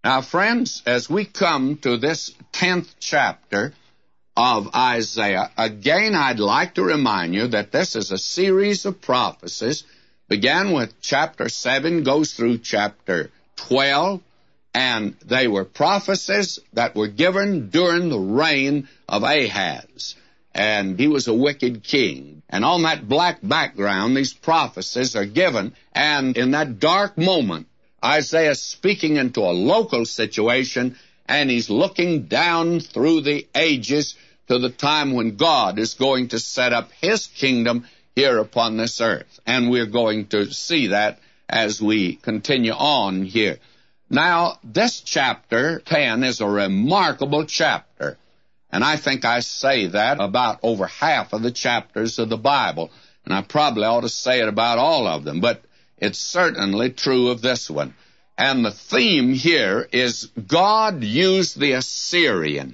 Now, friends, as we come to this 10th chapter of Isaiah, again, I'd like to remind you that this is a series of prophecies. Began with chapter 7, goes through chapter 12, and they were prophecies that were given during the reign of Ahaz. And he was a wicked king. And on that black background, these prophecies are given. And in that dark moment, Isaiah is speaking into a local situation, and he's looking down through the ages to the time when God is going to set up his kingdom here upon this earth. And we're going to see that as we continue on here. Now, this chapter 10 is a remarkable chapter. And I think I say that about over half of the chapters of the Bible. And I probably ought to say it about all of them. But it's certainly true of this one. And the theme here is God used the Assyrian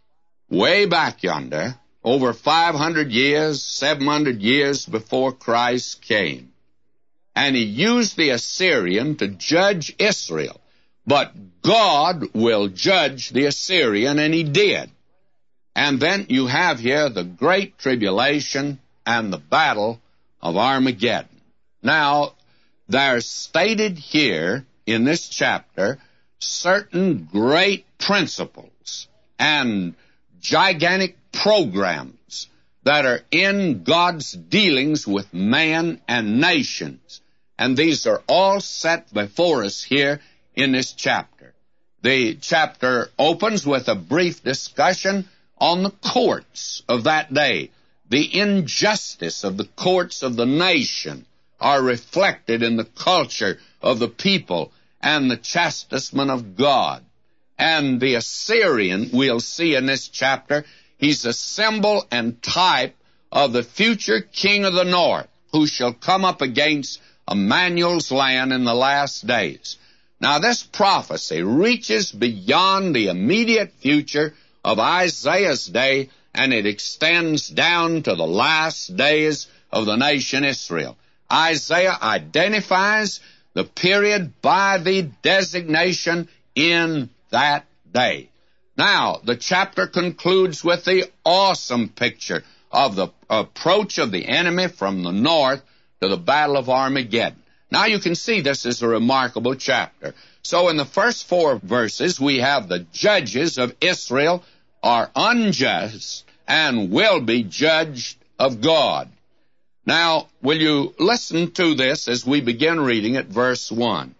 way back yonder, over 500 years, 700 years before Christ came. And he used the Assyrian to judge Israel. But God will judge the Assyrian, and he did. And then you have here the great tribulation and the battle of Armageddon. Now, there's stated here in this chapter certain great principles and gigantic programs that are in God's dealings with man and nations. And these are all set before us here in this chapter. The chapter opens with a brief discussion on the courts of that day. The injustice of the courts of the nation are reflected in the culture of the people and the chastisement of God. And the Assyrian, we'll see in this chapter, he's a symbol and type of the future king of the north, who shall come up against Emmanuel's land in the last days. Now, this prophecy reaches beyond the immediate future of Isaiah's day, and it extends down to the last days of the nation Israel. Isaiah identifies the period by the designation in that day. Now, the chapter concludes with the awesome picture of the approach of the enemy from the north to the Battle of Armageddon. Now, you can see this is a remarkable chapter. So in the first 4 verses, we have the judges of Israel are unjust and will be judged of God. Now, will you listen to this as we begin reading at verse 1?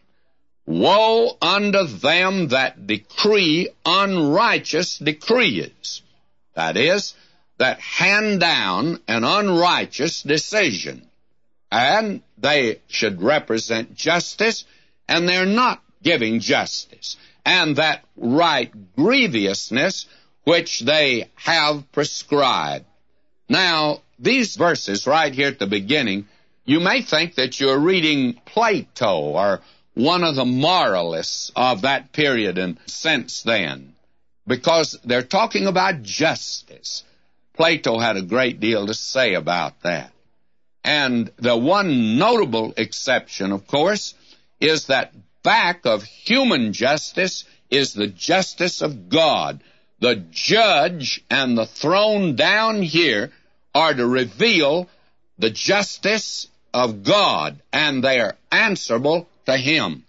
Woe unto them that decree unrighteous decrees. That is, that hand down an unrighteous decision. And they should represent justice, and they're not giving justice. And that right grievousness which they have prescribed. Now, these verses right here at the beginning, you may think that you're reading Plato or one of the moralists of that period and since then, because they're talking about justice. Plato had a great deal to say about that. And the one notable exception, of course, is that back of human justice is the justice of God. The judge and the throne down here are to reveal the justice of God, and they are answerable to him.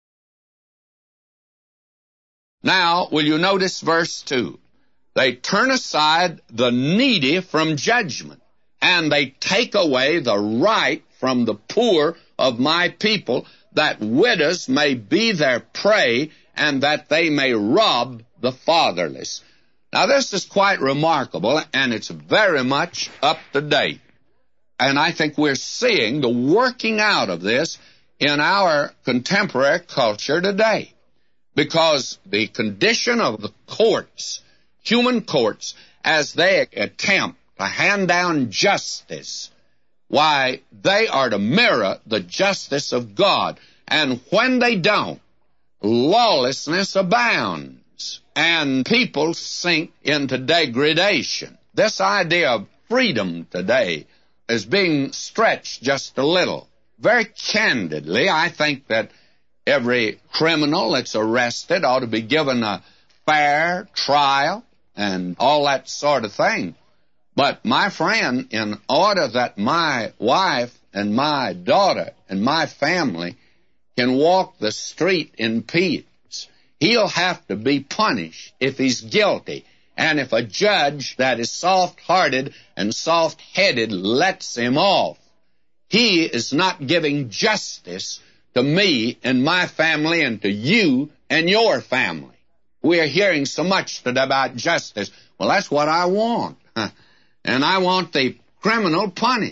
Now, will you notice verse 2? They turn aside the needy from judgment, and they take away the right from the poor of my people, that widows may be their prey, and that they may rob the fatherless. Now, this is quite remarkable, and it's very much up to date. And I think we're seeing the working out of this in our contemporary culture today. Because the condition of the courts, human courts, as they attempt to hand down justice, why, they are to mirror the justice of God. And when they don't, lawlessness abounds, and people sink into degradation. This idea of freedom today is being stretched just a little. Very candidly, I think that every criminal that's arrested ought to be given a fair trial and all that sort of thing. But, my friend, in order that my wife and my daughter and my family can walk the street in peace, he'll have to be punished if he's guilty. And if a judge that is soft-hearted and soft-headed lets him off, he is not giving justice to me and my family and to you and your family. We are hearing so much today about justice. Well, that's what I want. And I want the criminal punished,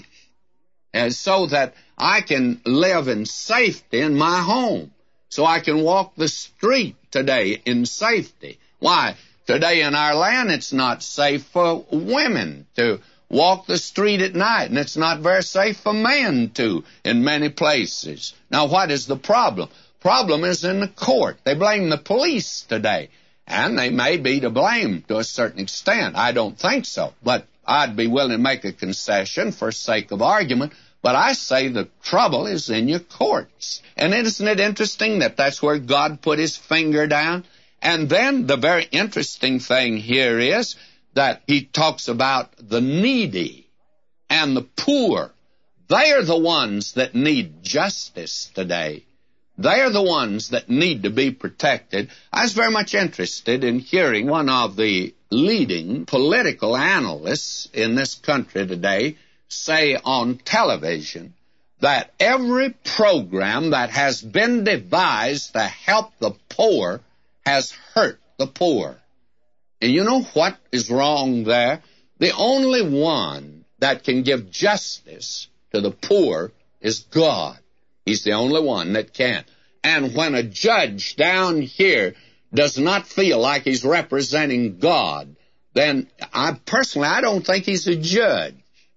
so that I can live in safety in my home, so I can walk the street today in safety. Why? Today in our land, it's not safe for women to walk the street at night, and it's not very safe for men to in many places. Now, what is the problem? Problem is in the court. They blame the police today, and they may be to blame to a certain extent. I don't think so, but I'd be willing to make a concession for sake of argument. But I say the trouble is in your courts. And isn't it interesting that that's where God put his finger down? And then the very interesting thing here is that he talks about the needy and the poor. They are the ones that need justice today. They are the ones that need to be protected. I was very much interested in hearing one of the leading political analysts in this country today say on television that every program that has been devised to help the poor has hurt the poor. And you know what is wrong there? The only one that can give justice to the poor is God. He's the only one that can. And when a judge down here does not feel like he's representing God, then I don't think he's a judge.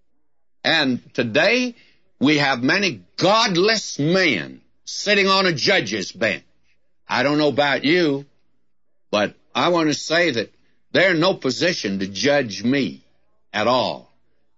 And today we have many godless men sitting on a judge's bench. I don't know about you, but I want to say that they're in no position to judge me at all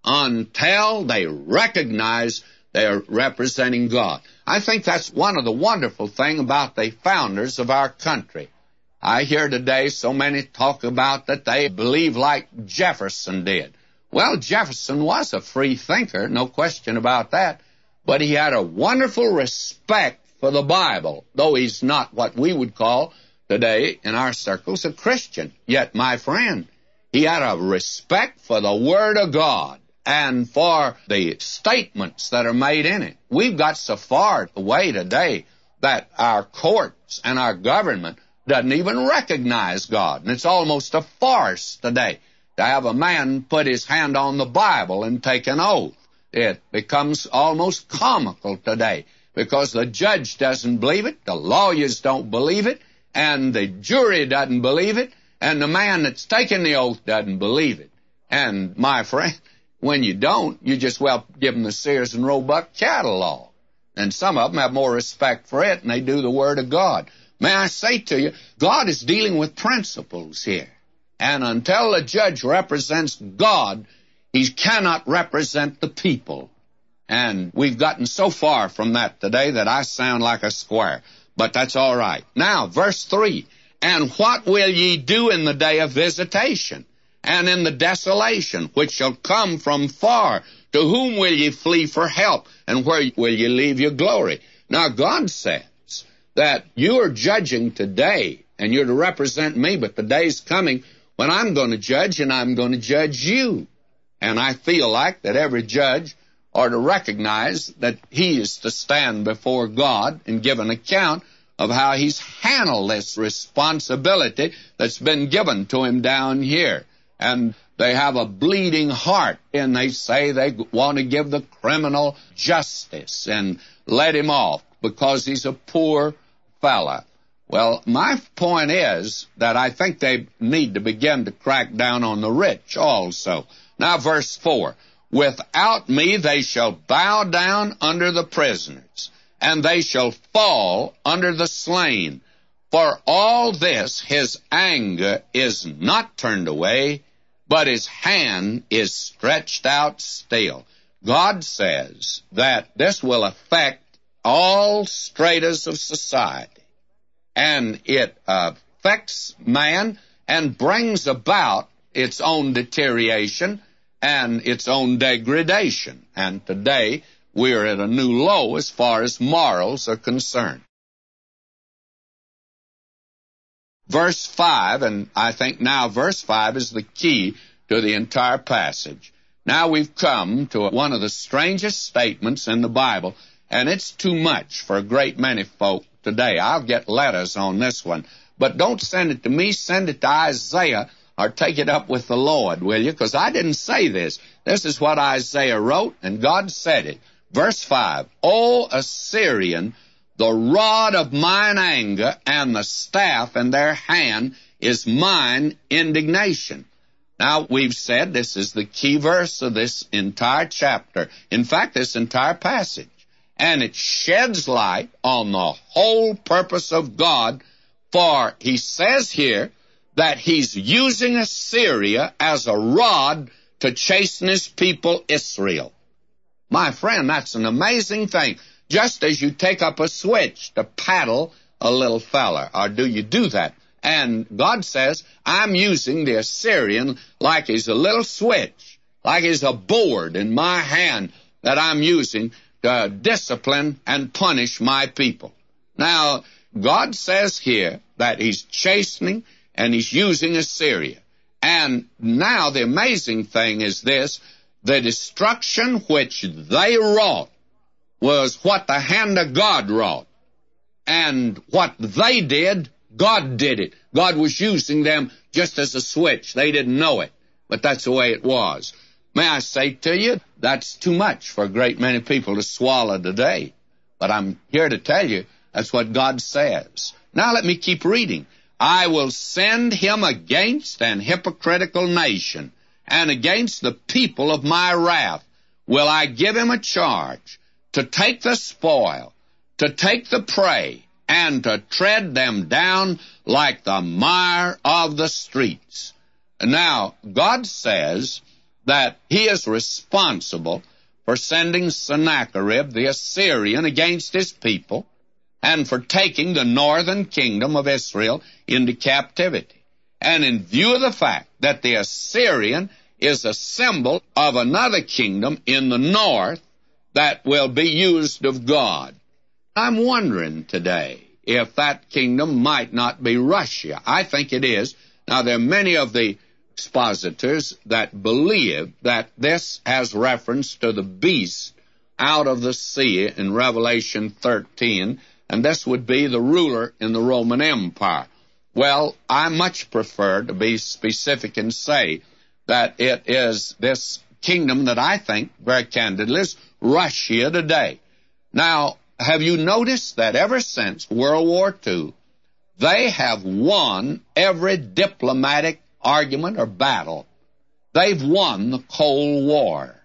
until they recognize they're representing God. I think that's one of the wonderful things about the founders of our country. I hear today so many talk about that they believe like Jefferson did. Well, Jefferson was a free thinker, no question about that, but he had a wonderful respect for the Bible, though he's not what we would call today in our circles a Christian. Yet, my friend, he had a respect for the Word of God and for the statements that are made in it. We've got so far away today that our courts and our government doesn't even recognize God. And it's almost a farce today to have a man put his hand on the Bible and take an oath. It becomes almost comical today because the judge doesn't believe it, the lawyers don't believe it, and the jury doesn't believe it, and the man that's taking the oath doesn't believe it. And, my friend, when you don't, you just, give them the Sears and Roebuck catalog. And some of them have more respect for it than they do the Word of God. May I say to you, God is dealing with principles here. And until the judge represents God, he cannot represent the people. And we've gotten so far from that today that I sound like a square. But that's all right. Now, verse 3, and what will ye do in the day of visitation, and in the desolation, which shall come from far? To whom will ye flee for help, and where will ye leave your glory? Now, God says that you are judging today, and you're to represent me, but the day's coming when I'm going to judge, and I'm going to judge you. And I feel like that every judge ought to recognize that he is to stand before God and give an account of how he's handled this responsibility that's been given to him down here. And they have a bleeding heart, and they say they want to give the criminal justice and let him off because he's a poor fella. Well, my point is that I think they need to begin to crack down on the rich also. Now, verse 4, without me they shall bow down under the prisoners, and they shall fall under the slain. For all this his anger is not turned away, but his hand is stretched out still. God says that this will affect all stratas of society, and it affects man and brings about its own deterioration and its own degradation. And today, we're at a new low as far as morals are concerned. Verse 5, and I think now verse 5 is the key to the entire passage. Now we've come to one of the strangest statements in the Bible, and it's too much for a great many folk today. I'll get letters on this one, but don't send it to me, send it to Isaiah, or take it up with the Lord, will you? Because I didn't say this. This is what Isaiah wrote, and God said it. Verse 5, O Assyrian, the rod of mine anger and the staff in their hand is mine indignation. Now, we've said this is the key verse of this entire chapter. In fact, this entire passage. And it sheds light on the whole purpose of God, for he says here that he's using Assyria as a rod to chasten his people Israel. My friend, that's an amazing thing. Just as you take up a switch to paddle a little fella, or do you do that? And God says, I'm using the Assyrian like he's a little switch, like he's a board in my hand that I'm using to discipline and punish my people. Now, God says here that he's chastening and he's using Assyria. And now the amazing thing is this, the destruction which they wrought was what the hand of God wrought. And what they did, God did it. God was using them just as a switch. They didn't know it, but that's the way it was. May I say to you, that's too much for a great many people to swallow today. But I'm here to tell you, that's what God says. Now let me keep reading. I will send him against an hypocritical nation, and against the people of my wrath will I give him a charge, to take the spoil, to take the prey, and to tread them down like the mire of the streets. Now, God says that he is responsible for sending Sennacherib the Assyrian against his people, and for taking the northern kingdom of Israel into captivity. And in view of the fact that the Assyrian is a symbol of another kingdom in the north that will be used of God, I'm wondering today if that kingdom might not be Russia. I think it is. Now, there are many of the expositors that believe that this has reference to the beast out of the sea in Revelation 13, and this would be the ruler in the Roman Empire. Well, I much prefer to be specific and say that it is this kingdom that I think, very candidly, is Russia today. Now, have you noticed that ever since World War II, they have won every diplomatic argument or battle? They've won the Cold War,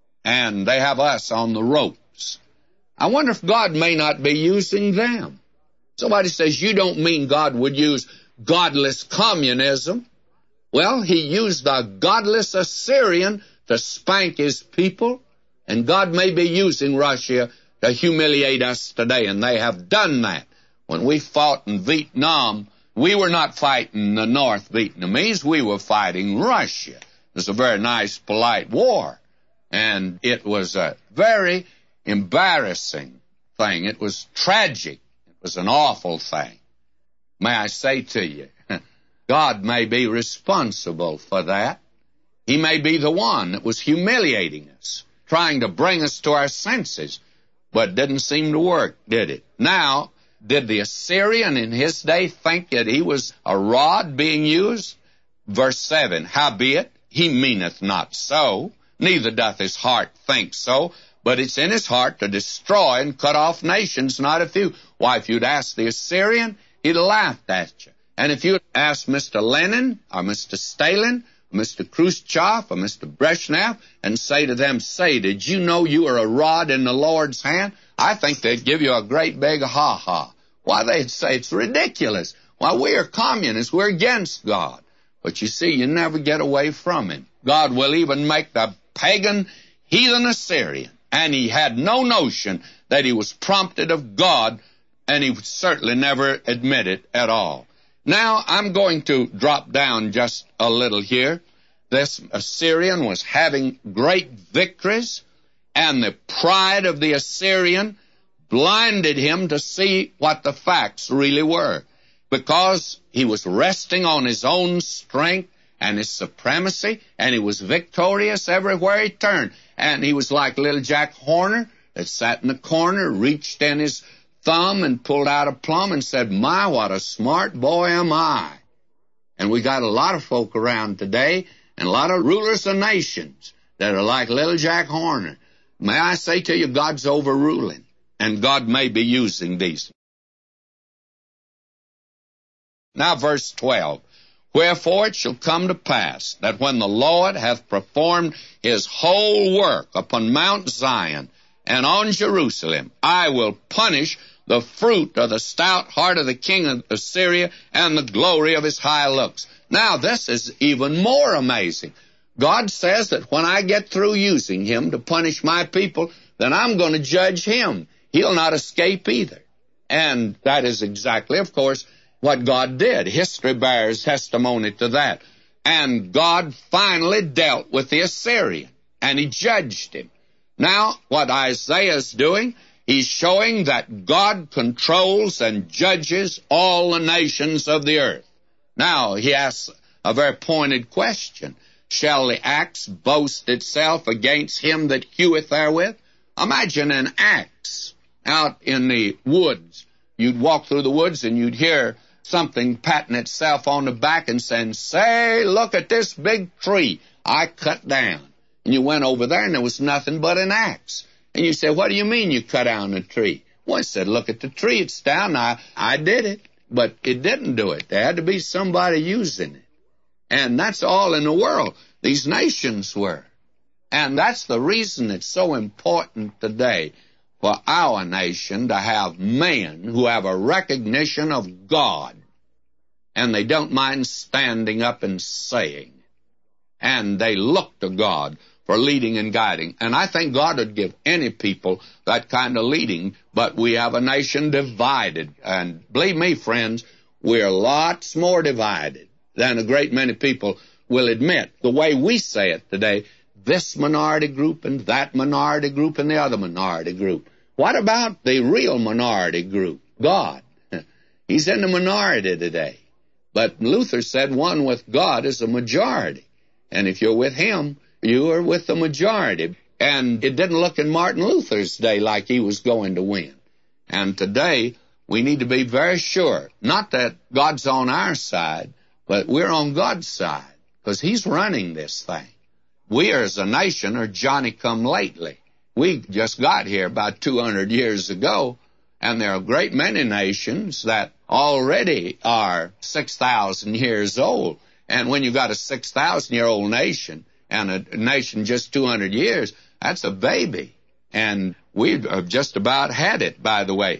and they have us on the ropes. I wonder if God may not be using them. Somebody says, you don't mean God would use godless communism. Well, he used a godless Assyrian to spank his people, and God may be using Russia to humiliate us today, and they have done that. When we fought in Vietnam, we were not fighting the North Vietnamese, we were fighting Russia. It was a very nice, polite war, and it was a very embarrassing thing. It was tragic. It was an awful thing. May I say to you, God may be responsible for that. He may be the one that was humiliating us, trying to bring us to our senses, but it didn't seem to work, did it? Now, did the Assyrian in his day think that he was a rod being used? Verse 7, howbeit, he meaneth not so, neither doth his heart think so, but it's in his heart to destroy and cut off nations, not a few. Why, if you'd asked the Assyrian, he'd have laughed at you. And if you'd asked Mr. Lenin, or Mr. Stalin, or Mr. Khrushchev, or Mr. Brezhnev, and say to them, say, did you know you are a rod in the Lord's hand? I think they'd give you a great big ha-ha. Why, they'd say it's ridiculous. Why, we are communists. We're against God. But you see, you never get away from him. God will even make the pagan heathen Assyrian. And he had no notion that he was prompted of God, and he certainly never admitted at all. Now, I'm going to drop down just a little here. This Assyrian was having great victories, and the pride of the Assyrian blinded him to see what the facts really were, because he was resting on his own strength and his supremacy, and he was victorious everywhere he turned. And he was like little Jack Horner that sat in the corner, reached in his thumb and pulled out a plum and said, "My, what a smart boy am I." And we got a lot of folk around today and a lot of rulers of nations that are like little Jack Horner. May I say to you, God's overruling, and God may be using these. Now verse 12. Wherefore it shall come to pass that when the Lord hath performed his whole work upon Mount Zion and on Jerusalem, I will punish the fruit of the stout heart of the king of Assyria and the glory of his high looks. Now this is even more amazing. God says that when I get through using him to punish my people, then I'm going to judge him. He'll not escape either. And that is exactly, of course, what God did. History bears testimony to that. And God finally dealt with the Assyrian, and he judged him. Now, what Isaiah is doing, he's showing that God controls and judges all the nations of the earth. Now, he asks a very pointed question. Shall the axe boast itself against him that heweth therewith? Imagine an axe out in the woods. You'd walk through the woods and you'd hear something patting itself on the back and saying, "Say, look at this big tree I cut down." And you went over there and there was nothing but an axe. And you said, "What do you mean you cut down a tree?" Well, I said, "Look at the tree, it's down." I did it, but it didn't do it. There had to be somebody using it. And that's all in the world. These nations were. And that's the reason it's so important today for our nation to have men who have a recognition of God, and they don't mind standing up and saying, and they look to God for leading and guiding. And I think God would give any people that kind of leading, but we have a nation divided. And believe me, friends, we're lots more divided than a great many people will admit. The way we say it today, this minority group and that minority group and the other minority group. What about the real minority group? God. He's in the minority today. But Luther said one with God is a majority. And if you're with him, you are with the majority. And it didn't look in Martin Luther's day like he was going to win. And today, we need to be very sure, not that God's on our side, but we're on God's side, because he's running this thing. We as a nation are Johnny-come-lately. We just got here about 200 years ago, and there are a great many nations that already are 6,000 years old. And when you got a 6,000-year-old nation and a nation just 200 years, that's a baby. And we have just about had it, by the way.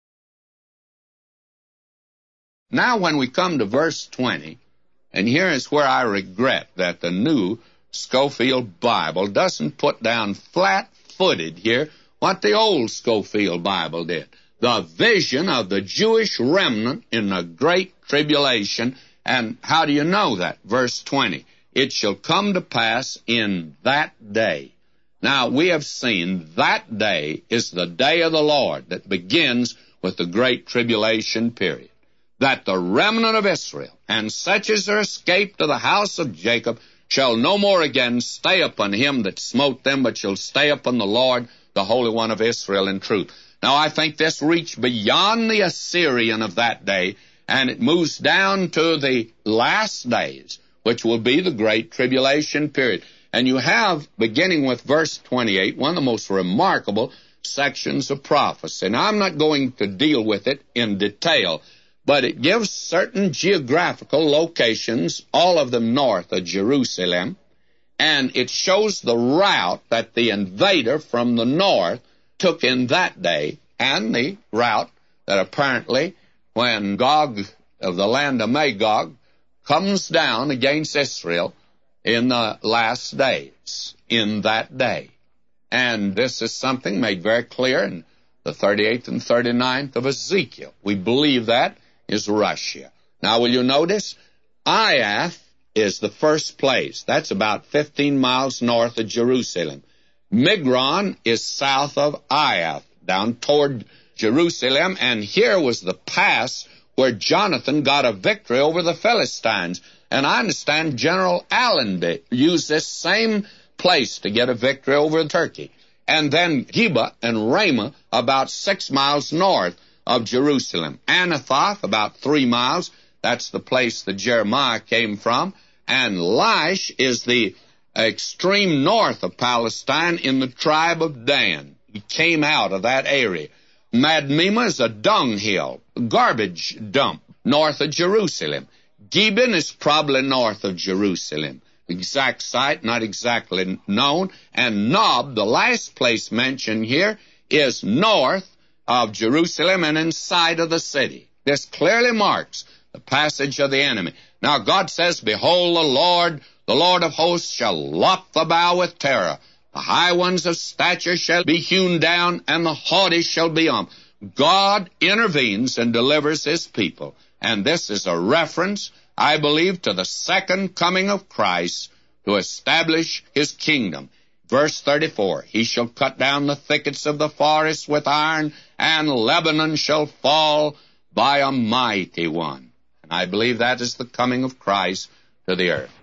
Now when we come to verse 20, and here is where I regret that the new Scofield Bible doesn't put down flat-footed here what the old Scofield Bible did. The vision of the Jewish remnant in the great tribulation. And how do you know that? Verse 20. It shall come to pass in that day. Now, we have seen that day is the day of the Lord that begins with the great tribulation period. That the remnant of Israel, and such as are escaped of the house of Jacob, shall no more again stay upon him that smote them, but shall stay upon the Lord, the Holy One of Israel, in truth. Now, I think this reached beyond the Assyrian of that day, and it moves down to the last days, which will be the great tribulation period. And you have, beginning with verse 28, one of the most remarkable sections of prophecy. Now, I'm not going to deal with it in detail, but it gives certain geographical locations, all of them north of Jerusalem, and it shows the route that the invader from the north took in that day, and the route that apparently, when Gog of the land of Magog comes down against Israel in the last days, in that day. And this is something made very clear in the 38th and 39th of Ezekiel. We believe that is Russia. Now, will you notice? Aiath is the first place. That's about 15 miles north of Jerusalem. Migron is south of Aiath, down toward Jerusalem, and here was the pass where Jonathan got a victory over the Philistines. And I understand General Allenby used this same place to get a victory over Turkey. And then Geba and Ramah, about 6 miles north of Jerusalem. Anathoth, about 3 miles. That's the place that Jeremiah came from. And Laish is the extreme north of Palestine in the tribe of Dan. He came out of that area. Madmema is a dunghill, garbage dump, north of Jerusalem. Gibeon is probably north of Jerusalem. Exact site, not exactly known. And Nob, the last place mentioned here, is north of Jerusalem and inside of the city. This clearly marks the passage of the enemy. Now God says, Behold, the Lord of hosts, shall lop the bow with terror. The high ones of stature shall be hewn down, and the haughty shall be God intervenes and delivers his people. And this is a reference, I believe, to the second coming of Christ to establish his kingdom. Verse 34, He shall cut down the thickets of the forest with iron, and Lebanon shall fall by a mighty one. And I believe that is the coming of Christ to the earth.